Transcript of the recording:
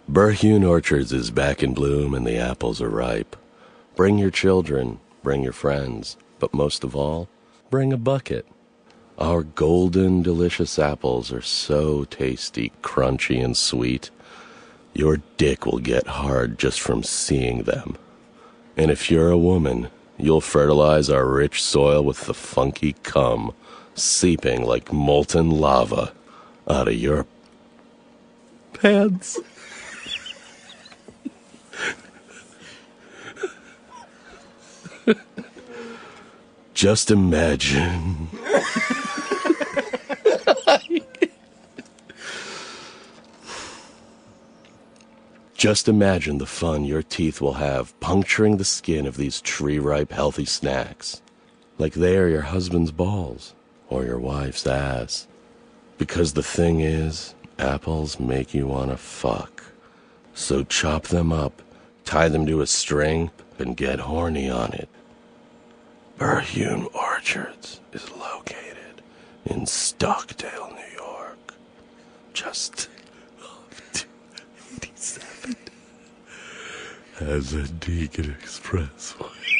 Berhune Orchards is back in bloom and the apples are ripe. Bring your children, bring your friends, but most of all, bring a bucket. Our golden, delicious apples are so tasty, crunchy, and sweet. Your dick will get hard just from seeing them. And if you're a woman, you'll fertilize our rich soil with the funky cum seeping like molten lava out of your pants. Just imagine. Just imagine the fun your teeth will have puncturing the skin of these tree-ripe healthy snacks, like they are your husband's balls or your wife's ass. Because the thing is, apples make you want to fuck. So chop them up, tie them to a string, and get horny on it. Berhune Orchards is located in Stockdale, New York, just off 287 as a Deacon Expressway.